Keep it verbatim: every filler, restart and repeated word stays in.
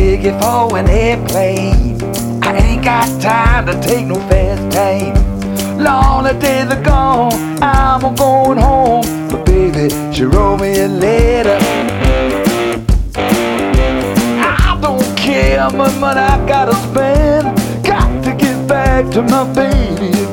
ticket for an airplane. I ain't got time to take no fast plane. Long the days are gone, I'm going home. But baby, she wrote me a letter. I don't care how much money I gotta spend. Got to get back to my baby.